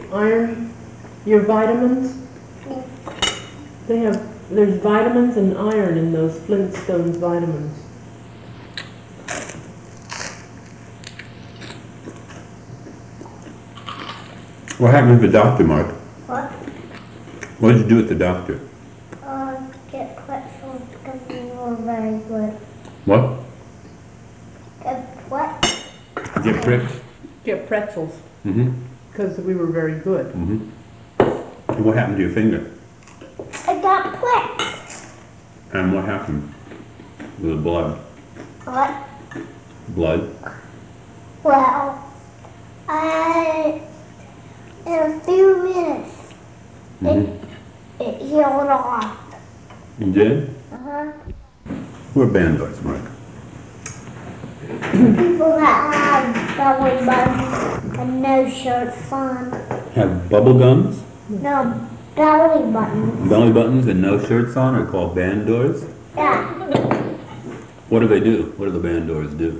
iron, your vitamins? There's vitamins and iron in those Flintstones vitamins. What happened to the doctor, Mark? What? What did you do with the doctor? Get pretzels because we were very good. What? Get what? Get pricks? Get pretzels, Mm-hmm. because we were very good. Mm-hmm. And what happened to your finger? I got pricks. And what happened with the blood? What? Blood? Well, in a few minutes, it healed off. You did? Uh-huh. Who are bandits, Mark? People that have belly buttons and no shirts on. Have bubble gums, No, belly buttons. belly buttons, and no shirts on are called bandors? Yeah. What do they do? What do the bandors do?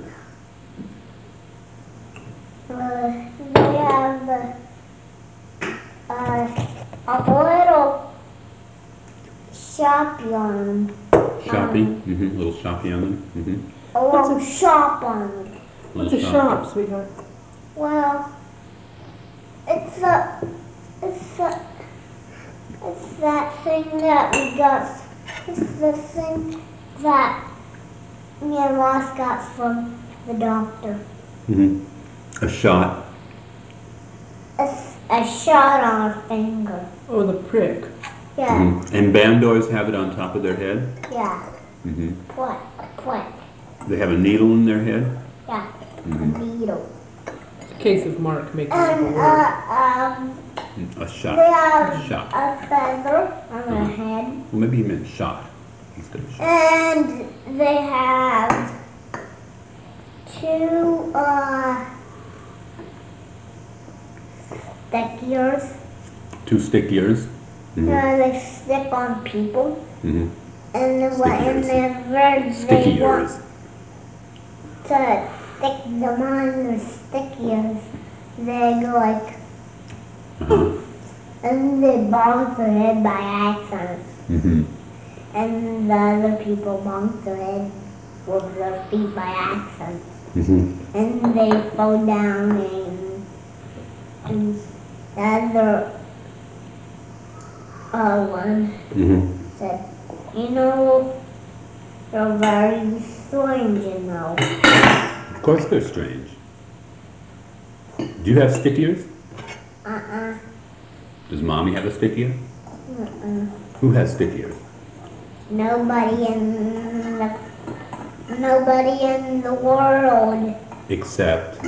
They have a little shoppy on them. Shoppy? Mm-hmm. Little shoppy on them? Mm-hmm. A little shop on them. What's a shop, sweetheart? Well, it's that thing that we got. It's the thing that me and Ross got from the doctor. Mm-hmm. A shot? A shot on a finger. Oh, the prick. Yeah, Mm-hmm. And bandors have it on top of their head? yeah. Mm-hmm. What? They have a needle in their head? Yeah, Mm-hmm. a needle. It's a case of Mark making up a And word. A shot. they have Shot. a feather on their head. Well, maybe he meant shot instead of shot. And they have two stick ears. Two stick ears? Mm-hmm. They stick on people. Mm-hmm. And Stick when ears. whenever Sticky they want ears. to stick them on their stick ears, they go like, Uh-huh. and they bonk their head by accident. Mm-hmm. And the other people bonk their head with their feet by accident. Mm-hmm. And they fall down and the other one Mm-hmm. said, you know, you're very strange, you know. Of course they're strange. Do you have stick ears? Does Mommy have a stick ear? Who has stick ears? Nobody in the world, Except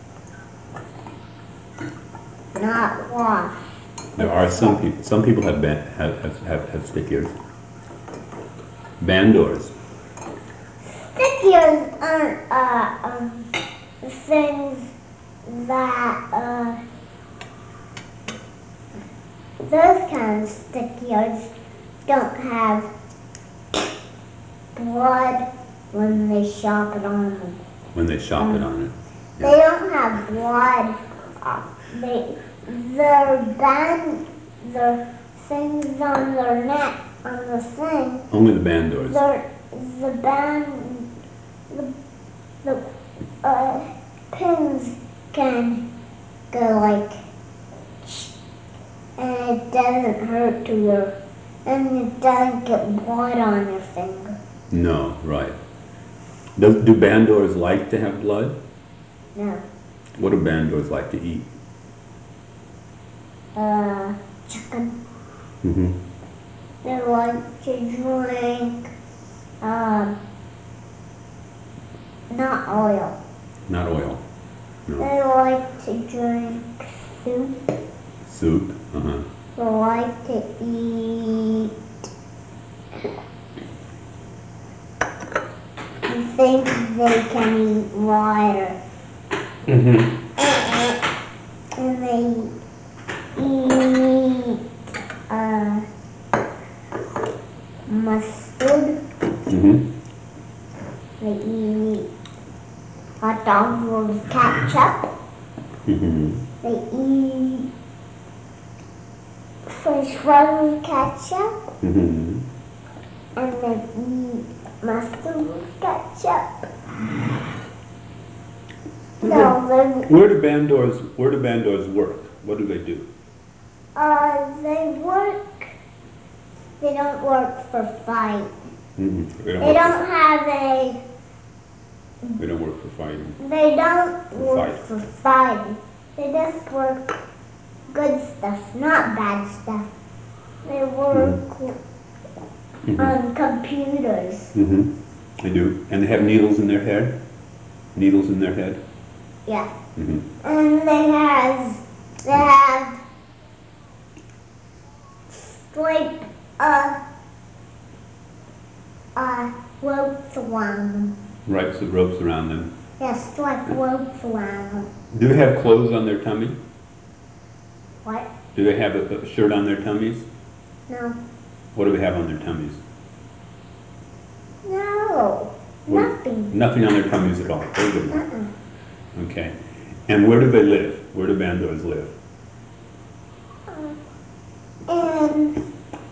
not one. there are some people. Some people have stick ears. Bandors. Stick ears aren't things that those kind of stick ears don't have blood when they shop it on them. When they shop it on it. They don't have blood. Their things on their neck, on the thing, Only the bandors. the pins can go like, and it doesn't hurt to your, and it doesn't get blood on your finger. No, right. Do bandors like to have blood? No. What do bandors like to eat? Chicken. Mm-hmm. They like to drink, not oil. Not oil. No. They like to drink soup. Soup. Uh-huh. They like to eat. I think they can eat water. Mm-hmm. And they eat mustard. Mm-hmm. They eat hot dogs with ketchup. Mm-hmm. They eat frozen ketchup, Mm-hmm. and they eat mustard with ketchup. No, Where do bandors work? What do they do? they work. They don't work for fight. Mm-hmm. They don't have a. They don't work for fighting. They don't work fight. for fighting. They just work good stuff, not bad stuff. They work Mm-hmm. on computers. Mm-hmm. They do. And they have needles in their head? Needles in their head? Yeah. Mm-hmm. And they have straight ropes around them. Right, so ropes around them. Yeah, straight ropes around them. Do they have clothes on their tummy? What? Do they have a shirt on their tummies? No. What do they have on their tummies? No. What? Nothing. Nothing on their tummies at all. Very good. Uh-uh. Okay. And where do they live? Where do bandors live? In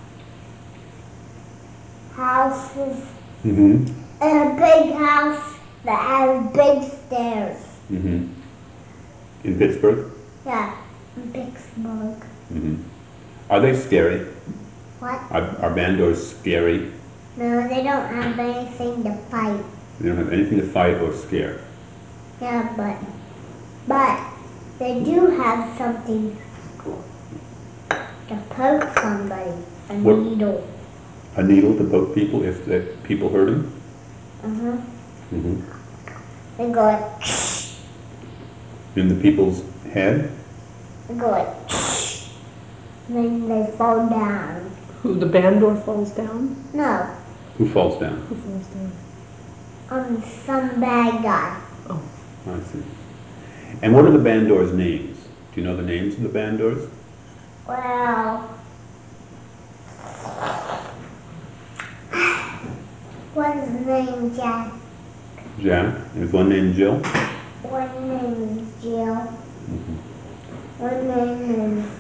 houses. Mm-hmm. In a big house that has big stairs. Mm-hmm. In Pittsburgh? Yeah, in Pittsburgh. Mm-hmm. Are they scary? What? Are bandors scary? No, they don't have anything to fight. They don't have anything to fight or scare. Yeah, but they do have something to poke somebody. A What? needle. A needle to poke people if the people hurt them? Uh-huh. Mm-hmm. They go like, In the people's head? they go like, and then they fall down. Who, the bandor falls down? No, Who falls down? Who falls down? on some bad guy. I see. And what are the bandors' names? Do you know the names of the bandors? Well, one's named Jack, Jack. There's one named Jill. one name is Jill, one name is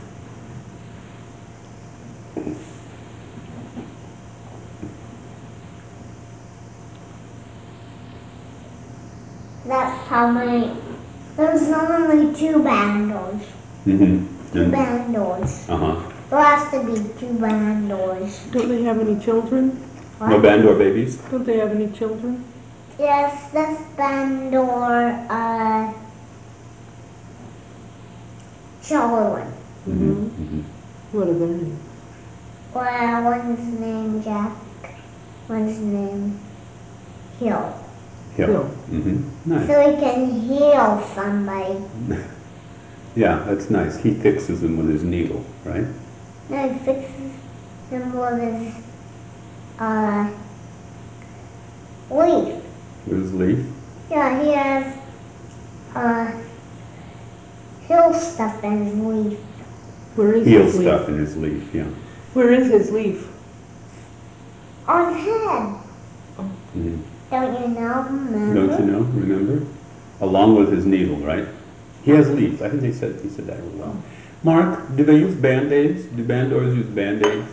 that's how many. There's only two bandors. Mm-hmm. Two bandors. Uh-huh. There has to be two bandors. Don't they have any children? What? No bandor babies? Don't they have any children? Yes, this bandor, children. Mm-hmm. Mm-hmm. What are their names? Well, one's named Jack, one's named Hill. Yeah. Hill. Mm-hmm. Nice. So he can heal somebody. Yeah, that's nice. He fixes them with his needle, right? Then he fixes them with his, leaf. With his leaf? Yeah, he has, heal stuff in his leaf. Where is Heel his leaf? stuff in his leaf, yeah. Where is his leaf? On his head. Mm-hmm. Don't you know? Remember? Don't you know? Remember? Along with his needle, right? He has leaves. I think he said that really well. Mark, do they use Band-Aids? Do bandors use Band-Aids?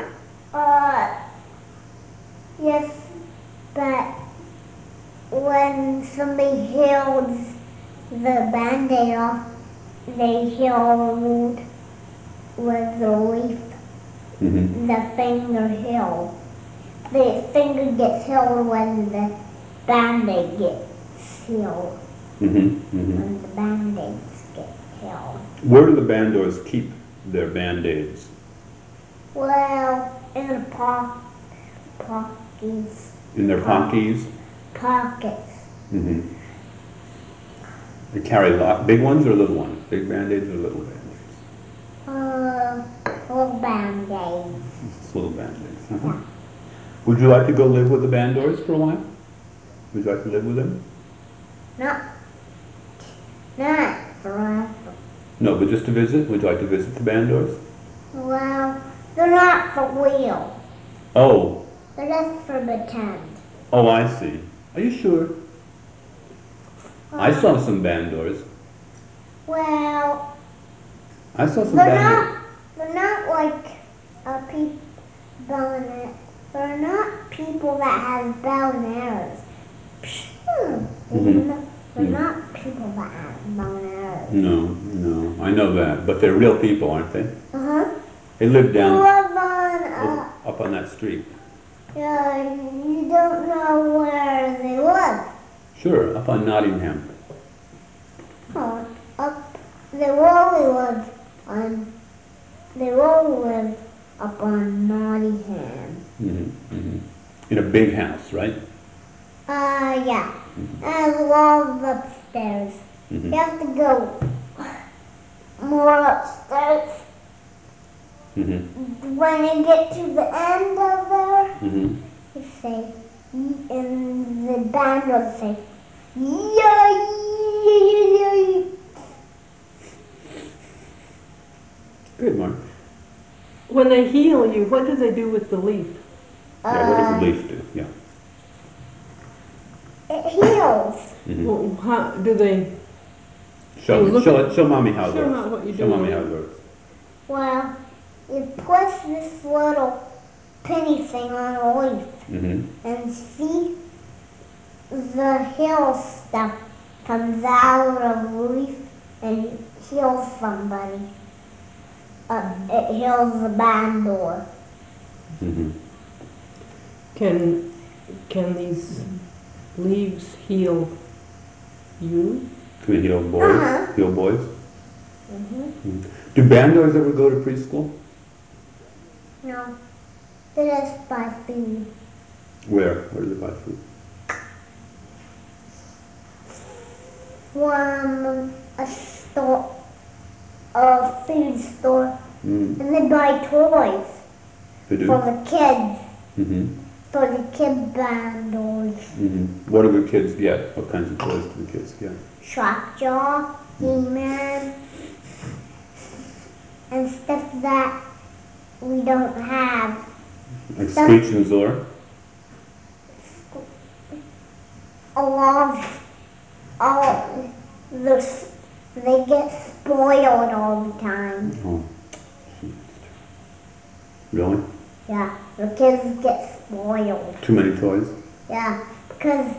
Yes, but when somebody heals the band-aid off, they healed with the leaf, Mm-hmm. the finger healed. The finger gets healed when the band-aid gets healed, Mm-hmm. Mm-hmm. when the band-aids get healed. Where do the bandors keep their Band-Aids? Well, in the pockets. In their pockets? Pockets. Mm-hmm. They carry big ones or little ones? Big Band-Aids or little Band-Aids? Little band-aids. Just little Band-Aids. Uh-huh. Yeah. Would you like to go live with the bandors for a while? Would you like to live with them? Not forever. No, but just to visit? Would you like to visit the bandors? Well, they're not for real. Oh, They're just for pretend. oh, I see. Are you sure? I saw some bandors. Well, I saw some they're bandors. not. They're not like people they're not people that have bow and arrows. They're not people that have bow and arrows. No, I know that, but they're real people, aren't they? They live You down live on, up on that street. yeah, you don't know where they live. Sure, up on Nottingham. Oh, they all live up on Nottingham. In a big house, right? Yeah. And love upstairs. You have to go more upstairs. When you get to the end of there, you say, and the band will say, yay! Good, Mark. When they heal you, what do they do with the leaf? Yeah, what does the leaf do? Yeah. It heals. Well, how do they? Show look mommy how it show works. how what you Show do mommy with how it. it works. Well, you push this little penny thing on a leaf and see the heal stuff comes out of the leaf and heals somebody. It heals the bandor. Can these leaves heal you? Can we heal boys? Heal boys? Do bandors ever go to preschool? No, they just buy food. Where? Where do they buy food? From a store, a food store, and they buy toys They do? for the kids, for the kid bandors. What do the kids get? What kinds of toys do the kids get? Shockjaw, He-Man, and stuff that we don't have. Like Screech and Zora? They get spoiled all the time. Oh, really? Yeah, the kids get spoiled. Too many toys? Yeah, because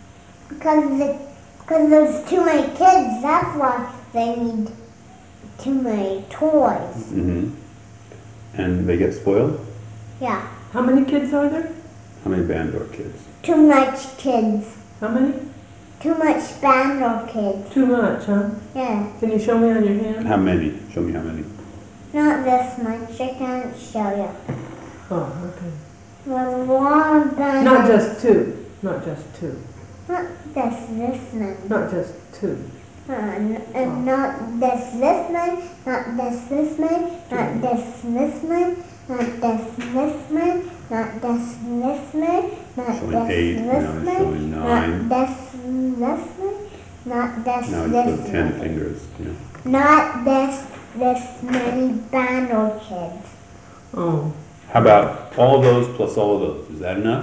there's too many kids. That's why they need too many toys. And they get spoiled? Yeah, How many kids are there? How many bandor kids? too much kids. How many? Too much bandor kids. Too much, huh? Yeah, Can you show me on your hand? How many? Show me how many. not this much. I can't show you. Oh, okay. There's a lot of bandor. Not just two. Not just two. Not just this many. Not just two. And not this many. Not this many. Not this many. Not this many. Not this many. Not Showing 8, now it's showing 9. Not this many. Not this Now it's showing 10 fingers. Yeah. Not this many bandor kids. Oh. How about all those plus all of those? Is that enough?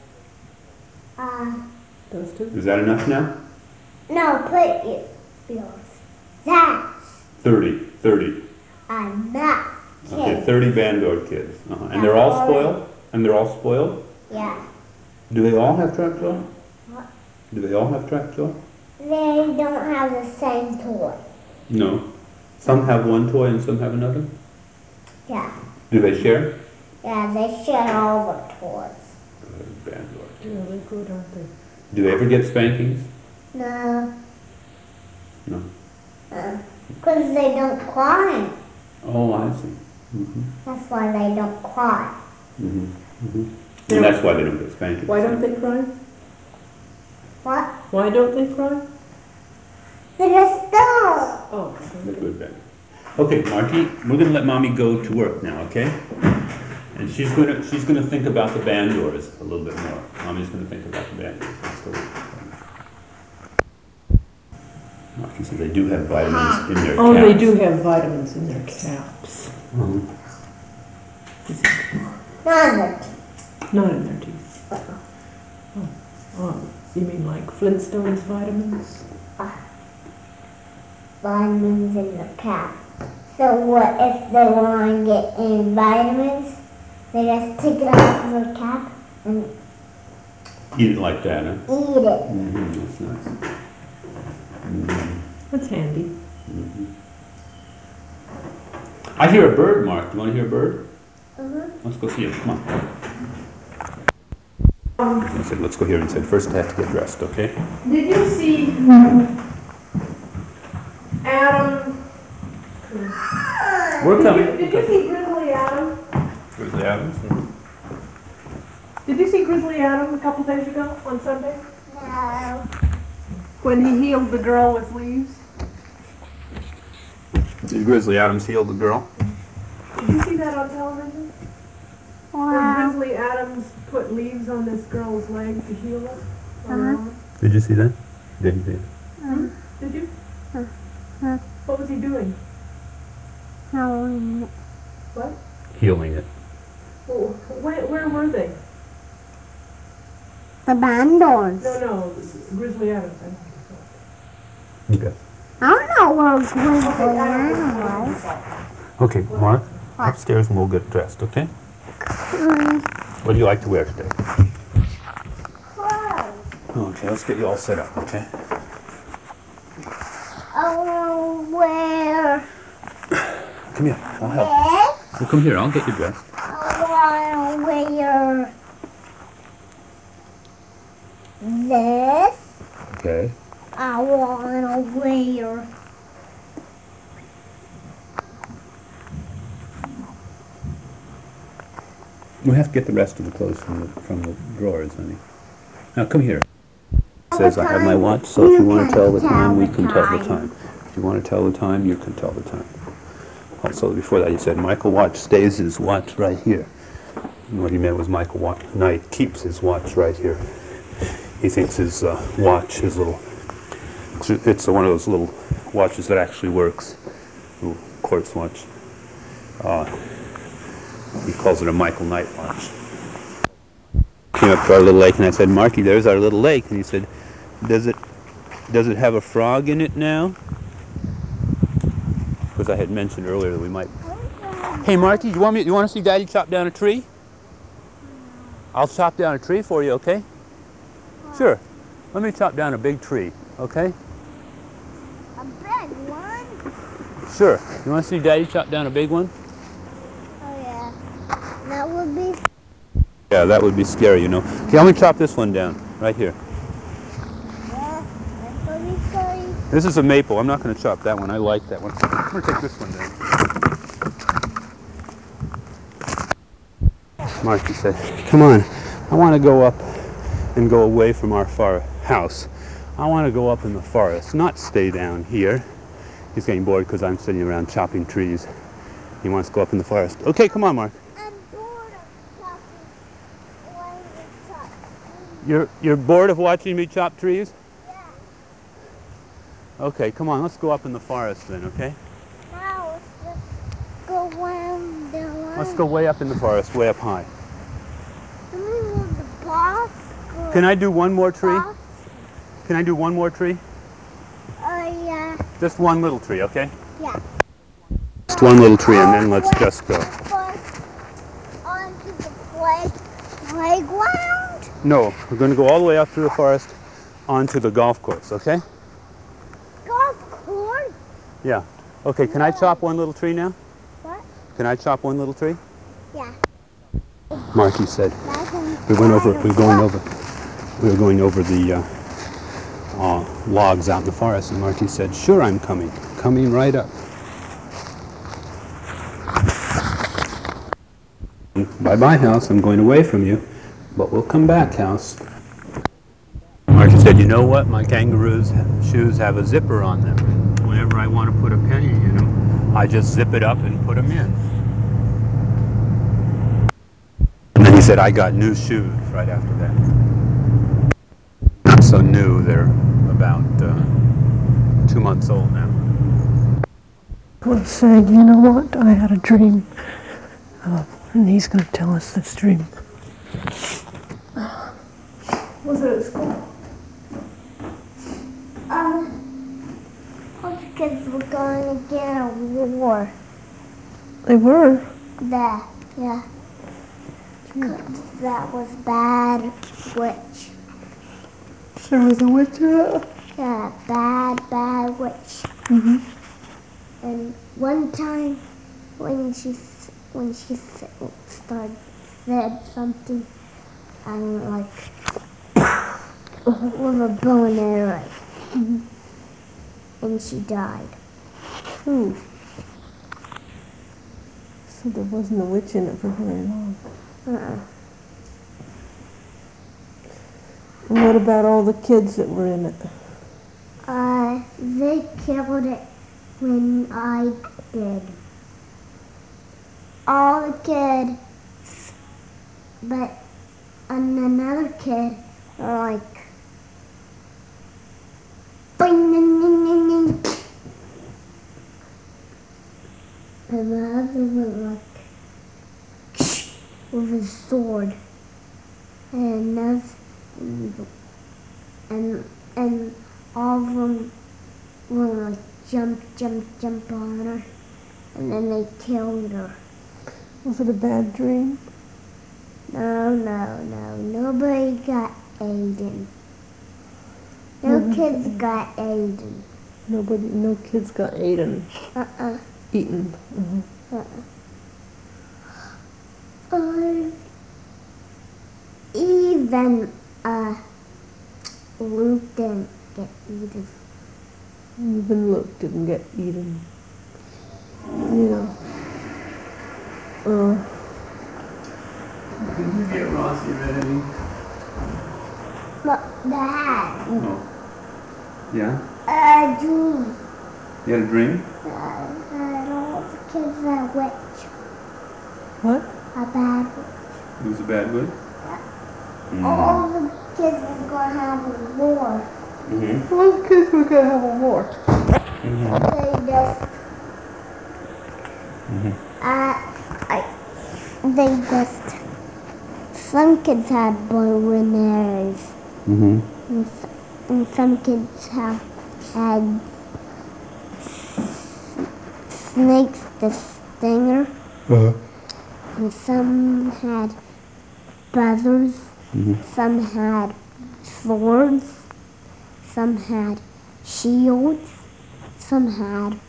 Those two? Is that enough now? No, put yours. That's 30. enough Okay, kids. 30 bandor kids. And they're all spoiled? And they're all spoiled? Yeah. Do they all have track jaw? What? Do they all have track jaw? They don't have the same toy. No. Some have one toy and some have another? Yeah. Do they share? Yeah, they share all the toys. Good bandor. Yeah, they're good, aren't they? Do they ever get spankings? No. No. Because they don't cry. Oh, I see. That's why they don't cry. And that's why they don't get spankings. Why don't they cry? What? Why don't they cry? They just don't. Oh, They're good bandor. Okay, Marty, we're gonna let Mommy go to work now, okay? And she's gonna think about the bandors a little bit more. Mommy's gonna think about the bandors. Let's go. Marty said they do have vitamins in their caps. Oh, they do have vitamins in their caps. None. Not in their teeth. Oh, you mean like Flintstones vitamins? Vitamins in the cap. So what if they want to get any vitamins? They just take it out of the cap and Eat it like that, huh? eat it. That's nice. That's handy. I hear a bird, Mark. Do you want to hear a bird? Mm-hmm. Let's go see it. Come on. I said, let's go here and said, first I have to get dressed, okay? Did you see Adam? We're coming. Did you see Grizzly Adam? Grizzly Adams. Did you see Grizzly Adam a couple days ago on Sunday? No. When he healed the girl with leaves? Did Grizzly Adams heal the girl? Did you see that on television? Where Grizzly Adams put leaves on this girl's leg to heal it? on her arm? Did you see that? Didn't see it. Did you? What was he doing? What? Healing it. Well, where were they? The bandors. No, Grizzly Adams. Okay. I don't know where Grizzly Adam was. Okay, Mark, upstairs and we'll get dressed, okay? What do you like to wear today? Okay, let's get you all set up, okay? I want to wear Come here, I'll help. this. Well, come here, I'll get you dressed. I want to wear this. Okay. I want to wear We have to get the rest of the clothes from the drawers, honey. Now, come here. It says I have my watch, so if you want to tell the time, we can tell the time. If you want to tell the time, you can tell the time. Also, before that, he said Michael Watch stays his watch right here. And what he meant was Michael Knight keeps his watch right here. He thinks his watch, his little, it's one of those little watches that actually works, little quartz watch. He calls it a Michael Knight watch. Came up to our little lake and I said, Marky, there's our little lake. And he said, does it have a frog in it now? Because I had mentioned earlier that we might. Hey Marky, you want to see Daddy chop down a tree? I'll chop down a tree for you, okay? Sure. Let me chop down a big tree, okay? a big one. Sure. You want to see Daddy chop down a big one? Oh yeah, that would be. Yeah, that would be scary, you know. Okay, I'm going to chop this one down, right here. Yeah, that would be scary. This is a maple. I'm not going to chop that one. I like that one. I'm going to take this one down. Marky said, come on, I want to go up and go away from our house. I want to go up in the forest, not stay down here. He's getting bored because I'm sitting around chopping trees. He wants to go up in the forest. Okay, come on, Mark. I'm bored of chopping when you chop trees. You're bored of watching me chop trees? Yeah. Okay, come on, let's go up in the forest then, okay? Now let's just go around the line. Let's go way up in the forest, way up high. Can we move the boss? Can I do one more tree? Boss? Can I do one more tree? Yeah. Just one little tree, okay? Yeah. Just one little tree and then let's just go. Onto the playground? No, we're going to go all the way up through the forest onto the golf course, okay? Golf course? Yeah. Okay, can I chop one little tree now? What? Can I chop one little tree? Yeah. Marky said. We were going over the logs out in the forest, and Marky said, sure, I'm coming right up. Bye-bye, house, I'm going away from you, but we'll come back, house. Marky said, you know what, my kangaroo's shoes have a zipper on them. Whenever I want to put a penny in them, I just zip it up and put them in. And then he said, I got new shoes right after that. Not so new, they're about 2 months old now. Well, said, you know what? I had a dream. And he's going to tell us this dream. Was it at school? Because we're going to get a war. They were. There, yeah. 'Cause that was bad witch. There was a witch in it? Yeah, bad witch. Mm-hmm. And one time when she said something, I went like with a bow and arrow, and she died. Ooh. So there wasn't a witch in it for very long. And what about all the kids that were in it? They killed it when I did. All the kids, but another kid were like, boing, ding, ding, ding, ding. And the other went like, with his sword. And and all of them were like jump on her, and then they killed her. Was it a bad dream? No, nobody got Aiden. No kids got Aiden. No kids got eaten. Eaten. Even Luke didn't get eaten. Even Luke didn't get eaten. Yeah. Did you get Rossi ready? But Dad, Oh. Yeah? a dream. You had a dream? That all the kids are witch. What? A bad witch. It was a bad witch? All the kids are gonna have a war. Mm-hmm. All the kids were gonna have a war. They just, they just, some kids had bow and arrows, and some kids had snakes the stinger, and some had feathers, some had swords, some had shields, some had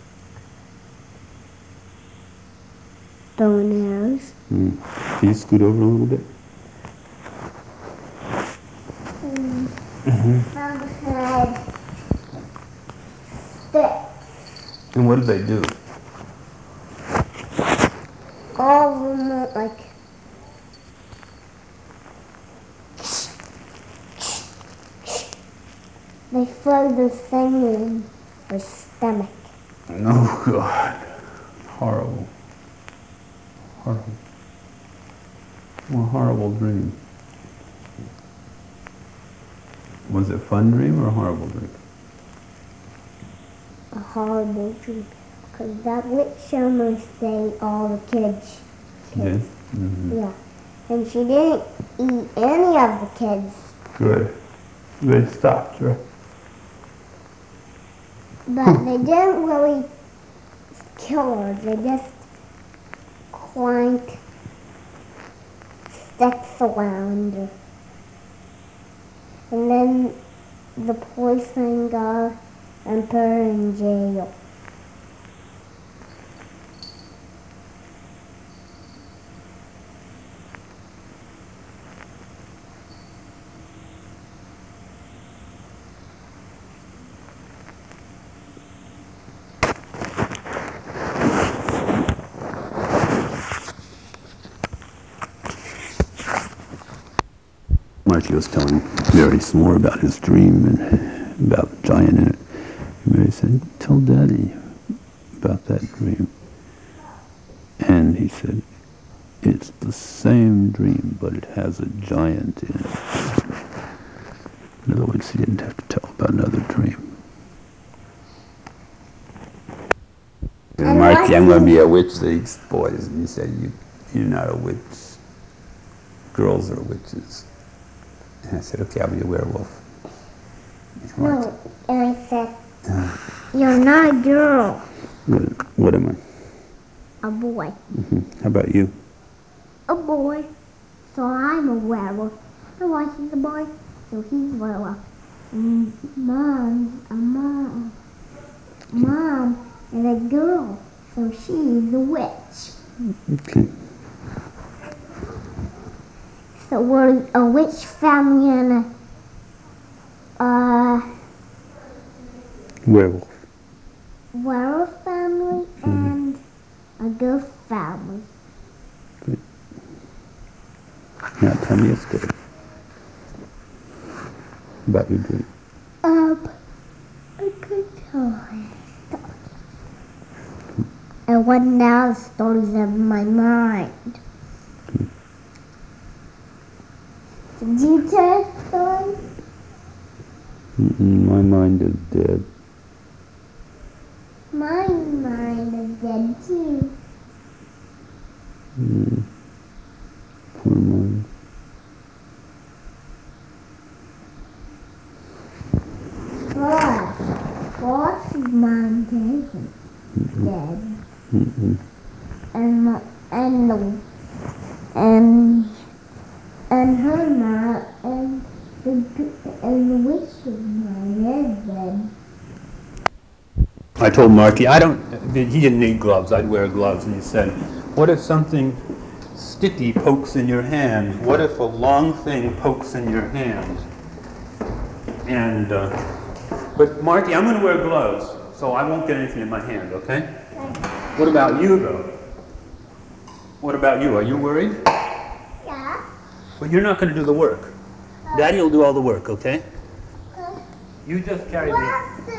bow and arrows. Can you scoot over a little bit? Some had sticks. And what did they do? All of them were like, they throw the thing in her stomach. Oh, God. Horrible. Horrible. What a horrible dream. Was it a fun dream or a horrible dream? A horrible dream. Because that witch almost ate all the kids. Yes. Yeah. And she didn't eat any of the kids. Good. They stopped her. But they didn't really kill her. They just clanked sticks around her. And then the policeman got and put her in jail. Marty was telling Mary some more about his dream and about the giant in it. And Mary said, "Tell Daddy about that dream." And he said, "It's the same dream, but it has a giant in it." In other words, he didn't have to tell about another dream. And Marty, I'm going to be a witch. These boys, and he said, "You're not a witch. Girls are witches." And I said, "Okay, I'll be a werewolf." No, and I said, "You're not a girl. What am I? A boy. How about you? A boy. So I'm a werewolf. And Marky's a boy, so he's a werewolf. And Mom's a mom. Mom is a girl, so she's a witch. Okay. So we're a witch family and a Werewolf. werewolf family and a ghost family. Now tell me a story about your dream. A good story. And one now stories in my mind. Did you tell a story? My mind is dead. My mind is dead too. Poor mind. What's mind isn't dead. And her mind and the witch's mind is dead. I told Marky, he didn't need gloves, I'd wear gloves, and he said, what if something sticky pokes in your hand? What if a long thing pokes in your hand? And, but Marky, I'm going to wear gloves, so I won't get anything in my hand, okay? What about you, though? What about you? Are you worried? Yeah. Well, you're not going to do the work. Daddy will do all the work, okay? You just carry We'll the... have to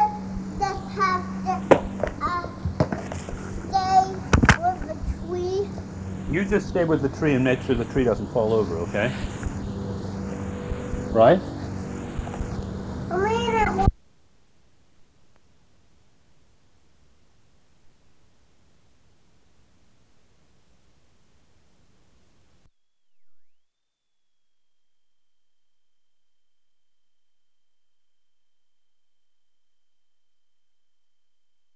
stay with the tree. You just stay with the tree and make sure the tree doesn't fall over, okay? Right?